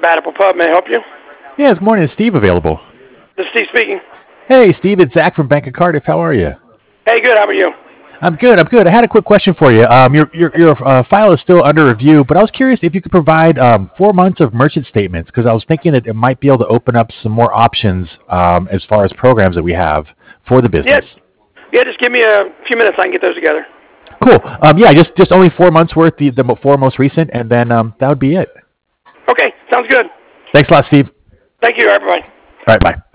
Compatible Pub. May I help you? Yeah, good morning. Is Steve available? This is Steve speaking. Hey, Steve, it's Zach from Bank of Cardiff. How are you? Hey, good. How are you? I'm good. I had a quick question for you. Your file is still under review, but I was curious if you could provide 4 months of merchant statements because I was thinking that it might be able to open up some more options as far as programs that we have for the business. Yeah, just give me a few minutes. I can get those together. Cool. Yeah, just only 4 months worth, the 4 most recent, and then that would be it. Okay, sounds good. Thanks a lot, Steve. Thank you, everybody. All right, bye.